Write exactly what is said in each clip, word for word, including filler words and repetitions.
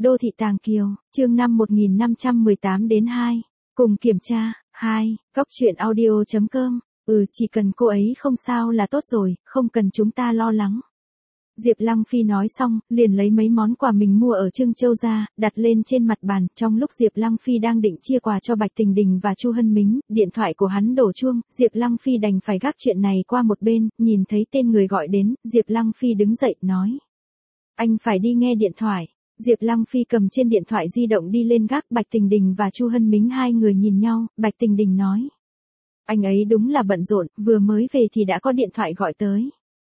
Đô thị Tàng Kiều, chương năm một nghìn năm trăm mười tám đến hai. Cùng kiểm tra. hai. Góc truyện audio chấm com. Ừ, chỉ cần cô ấy không sao là tốt rồi, không cần chúng ta lo lắng. Diệp Lăng Phi nói xong, liền lấy mấy món quà mình mua ở Trưng Châu ra, đặt lên trên mặt bàn. Trong lúc Diệp Lăng Phi đang định chia quà cho Bạch Tình Đình và Chu Hân Mính, điện thoại của hắn đổ chuông, Diệp Lăng Phi đành phải gác chuyện này qua một bên, nhìn thấy tên người gọi đến, Diệp Lăng Phi đứng dậy, nói. Anh phải đi nghe điện thoại. Diệp Lăng Phi cầm trên điện thoại di động đi lên gác. Bạch Tình Đình và Chu Hân Mính hai người nhìn nhau, Bạch Tình Đình nói. Anh ấy đúng là bận rộn, vừa mới về thì đã có điện thoại gọi tới.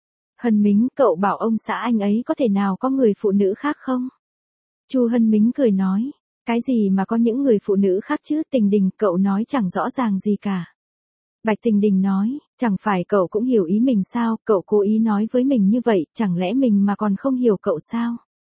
Hân Mính, cậu bảo ông xã anh ấy có thể nào có người phụ nữ khác không? Chu Hân Mính cười nói. Cái gì mà có những người phụ nữ khác chứ? Tình Đình, cậu nói chẳng rõ ràng gì cả. Bạch Tình Đình nói, chẳng phải cậu cũng hiểu ý mình sao, cậu cố ý nói với mình như vậy, chẳng lẽ mình mà còn không hiểu cậu sao?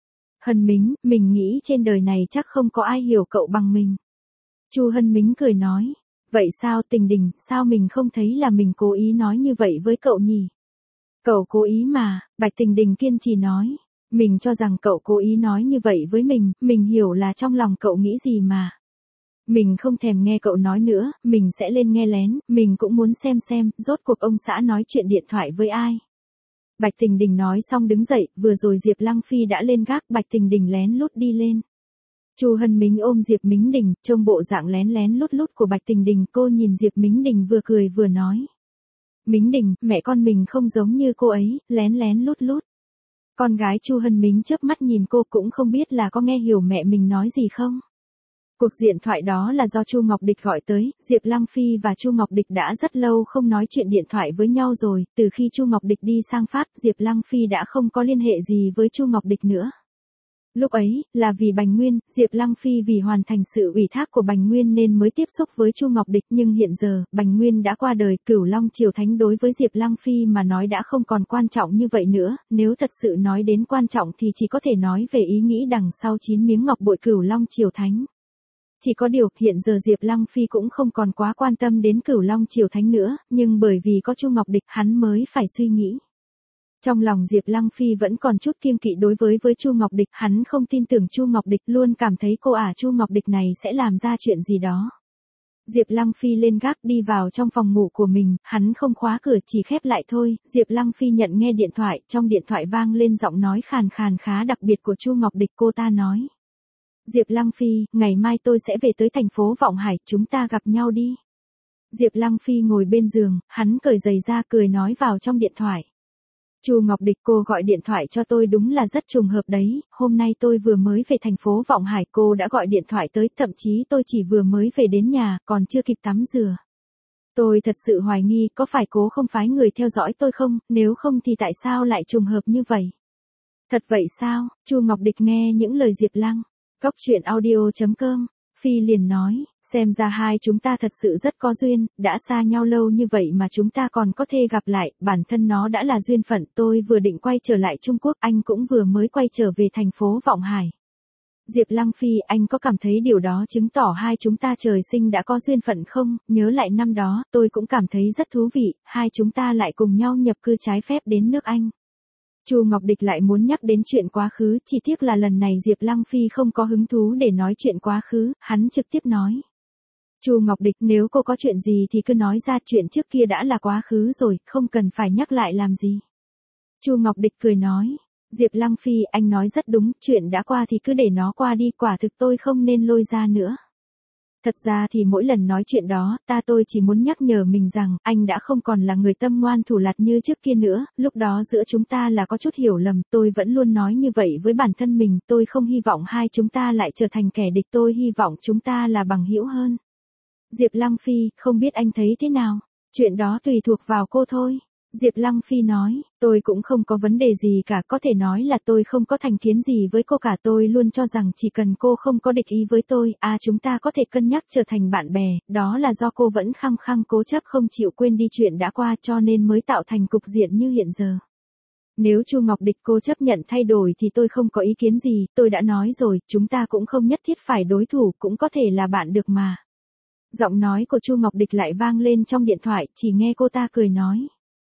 Hân Mính, mình nghĩ trên đời này chắc không có ai hiểu cậu bằng mình. Chu Hân Mính cười nói, vậy sao? Tình Đình, sao mình không thấy là mình cố ý nói như vậy với cậu nhỉ? Cậu cố ý mà. Bạch Tình Đình kiên trì nói, mình cho rằng cậu cố ý nói như vậy với mình, mình hiểu là trong lòng cậu nghĩ gì mà. Mình không thèm nghe cậu nói nữa, mình sẽ lên nghe lén, mình cũng muốn xem xem, rốt cuộc ông xã nói chuyện điện thoại với ai. Bạch Tình Đình nói xong đứng dậy, vừa rồi Diệp Lăng Phi đã lên gác, Bạch Tình Đình lén lút đi lên. Chu Hân Mính ôm Diệp Mính Đình, trông bộ dạng lén lén lút lút của Bạch Tình Đình, cô nhìn Diệp Mính Đình vừa cười vừa nói. Mính Đình, mẹ con mình không giống như cô ấy, lén lén lút lút. Con gái Chu Hân Mính chớp mắt nhìn cô, cũng không biết là có nghe hiểu mẹ mình nói gì không. Cuộc điện thoại đó là do Chu Ngọc Địch gọi tới, Diệp Lăng Phi và Chu Ngọc Địch đã rất lâu không nói chuyện điện thoại với nhau rồi, từ khi Chu Ngọc Địch đi sang Pháp, Diệp Lăng Phi đã không có liên hệ gì với Chu Ngọc Địch nữa. Lúc ấy, là vì Bành Nguyên, Diệp Lăng Phi vì hoàn thành sự ủy thác của Bành Nguyên nên mới tiếp xúc với Chu Ngọc Địch, nhưng hiện giờ, Bành Nguyên đã qua đời, Cửu Long Triều Thánh đối với Diệp Lăng Phi mà nói đã không còn quan trọng như vậy nữa, nếu thật sự nói đến quan trọng thì chỉ có thể nói về ý nghĩ đằng sau chín miếng ngọc bội Cửu Long Triều Thánh. Chỉ có điều, hiện giờ Diệp Lăng Phi cũng không còn quá quan tâm đến Cửu Long Triều Thánh nữa, nhưng bởi vì có Chu Ngọc Địch, hắn mới phải suy nghĩ. Trong lòng Diệp Lăng Phi vẫn còn chút kiêng kỵ đối với với Chu Ngọc Địch, hắn không tin tưởng Chu Ngọc Địch, luôn cảm thấy cô ả Chu Ngọc Địch này sẽ làm ra chuyện gì đó. Diệp Lăng Phi lên gác đi vào trong phòng ngủ của mình, hắn không khóa cửa, chỉ khép lại thôi. Diệp Lăng Phi nhận nghe điện thoại, trong điện thoại vang lên giọng nói khàn khàn khá đặc biệt của Chu Ngọc Địch, cô ta nói. Diệp Lăng Phi, ngày mai tôi sẽ về tới thành phố Vọng Hải, chúng ta gặp nhau đi. Diệp Lăng Phi ngồi bên giường, hắn cởi giày ra cười nói vào trong điện thoại. Chu Ngọc Địch, cô gọi điện thoại cho tôi đúng là rất trùng hợp đấy, hôm nay tôi vừa mới về thành phố Vọng Hải, cô đã gọi điện thoại tới, thậm chí tôi chỉ vừa mới về đến nhà, còn chưa kịp tắm rửa. Tôi thật sự hoài nghi có phải cố không phái người theo dõi tôi không, nếu không thì tại sao lại trùng hợp như vậy? Thật vậy sao? Chu Ngọc Địch nghe những lời Diệp Lăng. Góc truyện audio chấm com. Phi liền nói, xem ra hai chúng ta thật sự rất có duyên, đã xa nhau lâu như vậy mà chúng ta còn có thể gặp lại, bản thân nó đã là duyên phận, tôi vừa định quay trở lại Trung Quốc, anh cũng vừa mới quay trở về thành phố Vọng Hải. Diệp Lăng Phi, anh có cảm thấy điều đó chứng tỏ hai chúng ta trời sinh đã có duyên phận không? Nhớ lại năm đó, tôi cũng cảm thấy rất thú vị, hai chúng ta lại cùng nhau nhập cư trái phép đến nước Anh. Chu Ngọc Địch lại muốn nhắc đến chuyện quá khứ, chỉ tiếc là lần này Diệp Lăng Phi không có hứng thú để nói chuyện quá khứ, hắn trực tiếp nói. Chu Ngọc Địch, nếu cô có chuyện gì thì cứ nói ra, chuyện trước kia đã là quá khứ rồi, không cần phải nhắc lại làm gì. Chu Ngọc Địch cười nói. Diệp Lăng Phi, anh nói rất đúng, chuyện đã qua thì cứ để nó qua đi, quả thực tôi không nên lôi ra nữa. Thật ra thì mỗi lần nói chuyện đó, ta tôi chỉ muốn nhắc nhở mình rằng, anh đã không còn là người tâm ngoan thủ lạt như trước kia nữa, lúc đó giữa chúng ta là có chút hiểu lầm, tôi vẫn luôn nói như vậy với bản thân mình, tôi không hy vọng hai chúng ta lại trở thành kẻ địch, tôi hy vọng chúng ta là bằng hữu hơn. Diệp Lăng Phi, không biết anh thấy thế nào? Chuyện đó tùy thuộc vào cô thôi. Diệp Lăng Phi nói, tôi cũng không có vấn đề gì cả, có thể nói là tôi không có thành kiến gì với cô cả, tôi luôn cho rằng chỉ cần cô không có địch ý với tôi, à chúng ta có thể cân nhắc trở thành bạn bè, đó là do cô vẫn khăng khăng cố chấp không chịu quên đi chuyện đã qua cho nên mới tạo thành cục diện như hiện giờ. Nếu Chu Ngọc Địch cô chấp nhận thay đổi thì tôi không có ý kiến gì, tôi đã nói rồi, chúng ta cũng không nhất thiết phải đối thủ, cũng có thể là bạn được mà. Giọng nói của Chu Ngọc Địch lại vang lên trong điện thoại, chỉ nghe cô ta cười nói.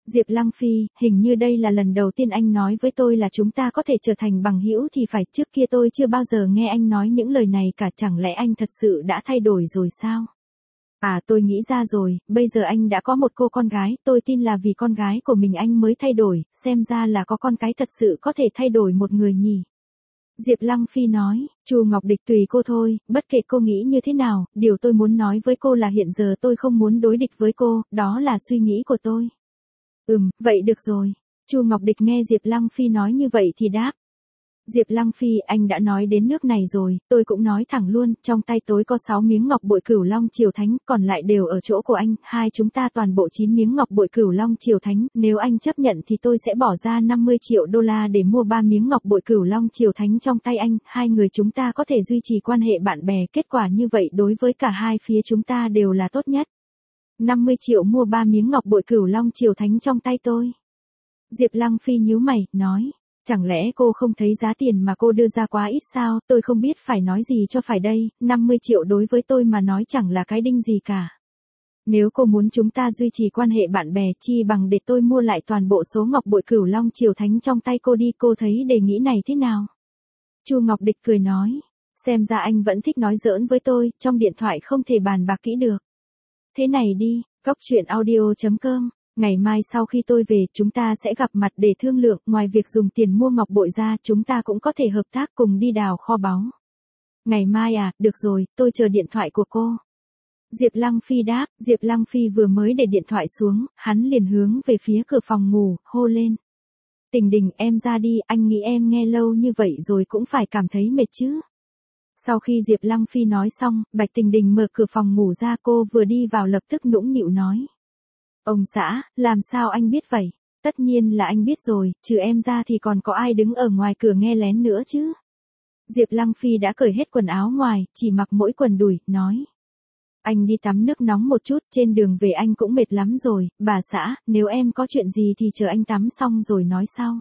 Diệp Lăng Phi, hình như đây là lần đầu tiên anh nói với tôi là chúng ta có thể trở thành bằng hữu thì phải, trước kia tôi chưa bao giờ nghe anh nói những lời này cả, chẳng lẽ anh thật sự đã thay đổi rồi sao? À, tôi nghĩ ra rồi, bây giờ anh đã có một cô con gái, tôi tin là vì con gái của mình anh mới thay đổi, xem ra là có con cái thật sự có thể thay đổi một người nhỉ. Diệp Lăng Phi nói, Chu Ngọc Địch tùy cô thôi, bất kể cô nghĩ như thế nào, điều tôi muốn nói với cô là hiện giờ tôi không muốn đối địch với cô, đó là suy nghĩ của tôi. Ừm, vậy được rồi. Chu Ngọc Địch nghe Diệp Lăng Phi nói như vậy thì đáp. Diệp Lăng Phi, anh đã nói đến nước này rồi, tôi cũng nói thẳng luôn, trong tay tôi có sáu miếng ngọc bội Cửu Long Triều Thánh, còn lại đều ở chỗ của anh, hai chúng ta toàn bộ chín miếng ngọc bội Cửu Long Triều Thánh, nếu anh chấp nhận thì tôi sẽ bỏ ra năm mươi triệu đô la để mua ba miếng ngọc bội Cửu Long Triều Thánh trong tay anh, hai người chúng ta có thể duy trì quan hệ bạn bè, kết quả như vậy đối với cả hai phía chúng ta đều là tốt nhất. năm mươi triệu mua ba miếng ngọc bội Cửu Long Triều Thánh trong tay tôi. Diệp Lăng Phi nhíu mày, nói. Chẳng lẽ cô không thấy giá tiền mà cô đưa ra quá ít sao, tôi không biết phải nói gì cho phải đây, năm mươi triệu đối với tôi mà nói chẳng là cái đinh gì cả. Nếu cô muốn chúng ta duy trì quan hệ bạn bè chi bằng để tôi mua lại toàn bộ số ngọc bội Cửu Long Triều Thánh trong tay cô đi, cô thấy đề nghị này thế nào? Chu Ngọc Địch cười nói, xem ra anh vẫn thích nói giỡn với tôi, trong điện thoại không thể bàn bạc kỹ được. Thế này đi, góc truyện audio chấm com. Ngày mai sau khi tôi về, chúng ta sẽ gặp mặt để thương lượng, ngoài việc dùng tiền mua ngọc bội ra, chúng ta cũng có thể hợp tác cùng đi đào kho báu. Ngày mai à, được rồi, tôi chờ điện thoại của cô. Diệp Lăng Phi đáp, Diệp Lăng Phi vừa mới để điện thoại xuống, hắn liền hướng về phía cửa phòng ngủ, hô lên. Tình Đình, em ra đi, anh nghĩ em nghe lâu như vậy rồi cũng phải cảm thấy mệt chứ. Sau khi Diệp Lăng Phi nói xong, Bạch Tình Đình mở cửa phòng ngủ ra, cô vừa đi vào lập tức nũng nịu nói. Ông xã, làm sao anh biết vậy? Tất nhiên là anh biết rồi, trừ em ra thì còn có ai đứng ở ngoài cửa nghe lén nữa chứ? Diệp Lăng Phi đã cởi hết quần áo ngoài, chỉ mặc mỗi quần đùi, nói. Anh đi tắm nước nóng một chút, trên đường về anh cũng mệt lắm rồi, bà xã, nếu em có chuyện gì thì chờ anh tắm xong rồi nói sau.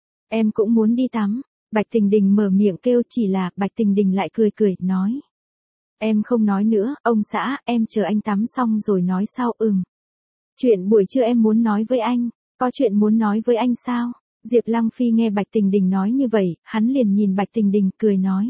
Em cũng muốn đi tắm. Bạch Tình Đình mở miệng kêu, chỉ là, Bạch Tình Đình lại cười cười, nói. Em không nói nữa, ông xã, em chờ anh tắm xong rồi nói sau, ừm. Chuyện buổi trưa em muốn nói với anh, có chuyện muốn nói với anh sao? Diệp Lăng Phi nghe Bạch Tình Đình nói như vậy, hắn liền nhìn Bạch Tình Đình, cười nói.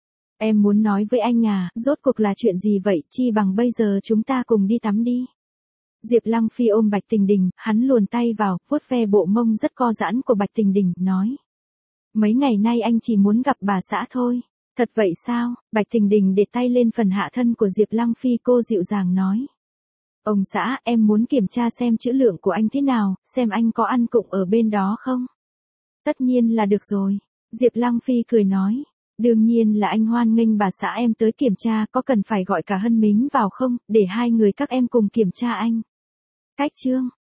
Em muốn nói với anh à, rốt cuộc là chuyện gì vậy, chi bằng bây giờ chúng ta cùng đi tắm đi. Diệp Lăng Phi ôm Bạch Tình Đình, hắn luồn tay vào, vuốt ve bộ mông rất co giãn của Bạch Tình Đình, nói. Mấy ngày nay anh chỉ muốn gặp bà xã thôi. Thật vậy sao? Bạch Tình Đình để tay lên phần hạ thân của Diệp Lăng Phi, cô dịu dàng nói. Ông xã, em muốn kiểm tra xem trữ lượng của anh thế nào, xem anh có ăn cụng ở bên đó không? Tất nhiên là được rồi. Diệp Lăng Phi cười nói. Đương nhiên là anh hoan nghênh bà xã em tới kiểm tra, có cần phải gọi cả Hân Mính vào không, để hai người các em cùng kiểm tra anh. Cách chương.